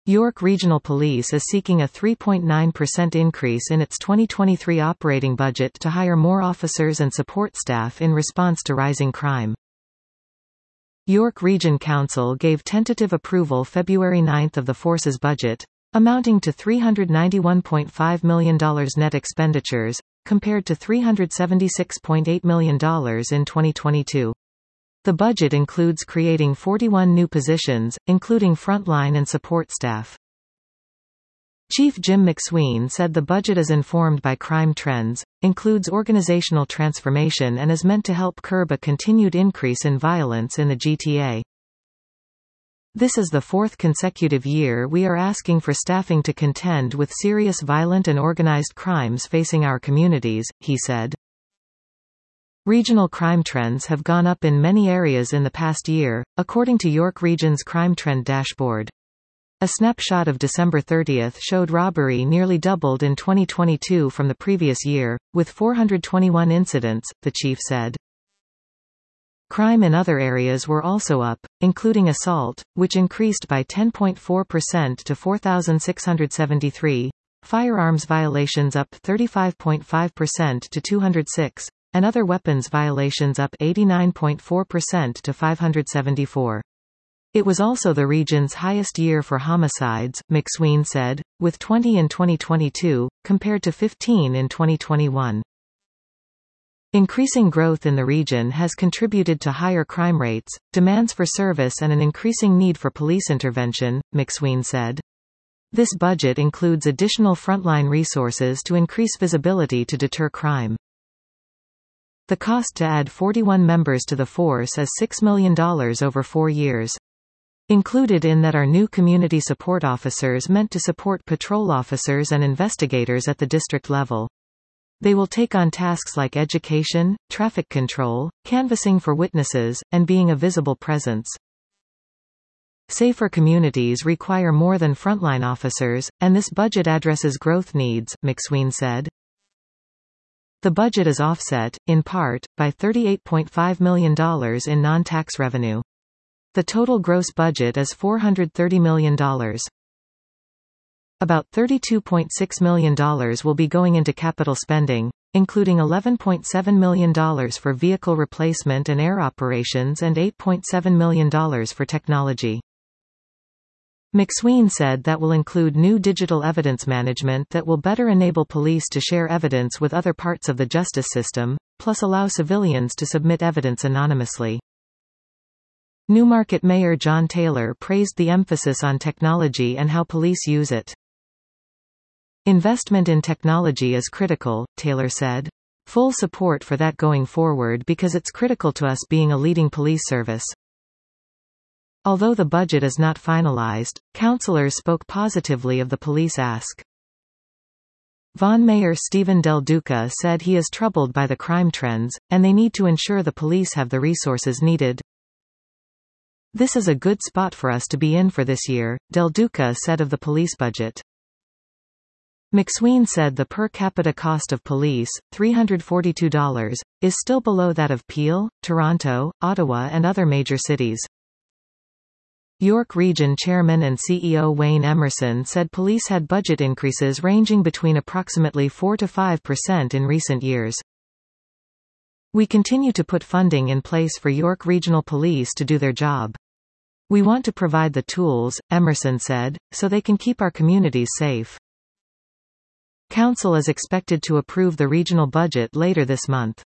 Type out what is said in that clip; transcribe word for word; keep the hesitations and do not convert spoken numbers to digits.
York Regional Police is seeking a three point nine percent increase in its twenty twenty-three operating budget to hire more officers and support staff in response to rising crime. York Region Council gave tentative approval February ninth of the force's budget, amounting to three hundred ninety-one point five million dollars net expenditures, compared to three hundred seventy-six point eight million dollars in twenty twenty-two. The budget includes creating forty-one new positions, including frontline and support staff. Chief Jim McSween said the budget is informed by crime trends, includes organizational transformation and is meant to help curb a continued increase in violence in the G T A. This is the fourth consecutive year we are asking for staffing to contend with serious violent and organized crimes facing our communities, he said. Regional crime trends have gone up in many areas in the past year, according to York Region's Crime Trend Dashboard. A snapshot of December thirtieth showed robbery nearly doubled in twenty twenty-two from the previous year, with four hundred twenty-one incidents, the chief said. Crime in other areas were also up, including assault, which increased by ten point four percent to four thousand six hundred seventy-three, firearms violations up thirty-five point five percent to two hundred six, and other weapons violations up eighty-nine point four percent to five hundred seventy-four. It was also the region's highest year for homicides, McSween said, with twenty in twenty twenty-two, compared to fifteen in twenty twenty-one. Increasing growth in the region has contributed to higher crime rates, demands for service and an increasing need for police intervention, McSween said. This budget includes additional frontline resources to increase visibility to deter crime. The cost to add forty-one members to the force is six million dollars over four years. Included in that are new community support officers meant to support patrol officers and investigators at the district level. They will take on tasks like education, traffic control, canvassing for witnesses, and being a visible presence. Safer communities require more than frontline officers, and this budget addresses growth needs, McSween said. The budget is offset, in part, by thirty-eight point five million dollars in non-tax revenue. The total gross budget is four hundred thirty million dollars. About thirty-two point six million dollars will be going into capital spending, including eleven point seven million dollars for vehicle replacement and air operations and eight point seven million dollars for technology. McSween said that will include new digital evidence management that will better enable police to share evidence with other parts of the justice system, plus allow civilians to submit evidence anonymously. Newmarket Mayor John Taylor praised the emphasis on technology and how police use it. Investment in technology is critical, Taylor said. Full support for that going forward because it's critical to us being a leading police service. Although the budget is not finalized, councillors spoke positively of the police ask. Vaughan Mayor Stephen Del Duca said he is troubled by the crime trends, and they need to ensure the police have the resources needed. This is a good spot for us to be in for this year, Del Duca said of the police budget. McSween said the per capita cost of police, three hundred forty-two dollars, is still below that of Peel, Toronto, Ottawa and other major cities. York Region Chairman and C E O Wayne Emerson said police had budget increases ranging between approximately four to five percent in recent years. We continue to put funding in place for York Regional Police to do their job. We want to provide the tools, Emerson said, so they can keep our communities safe. Council is expected to approve the regional budget later this month.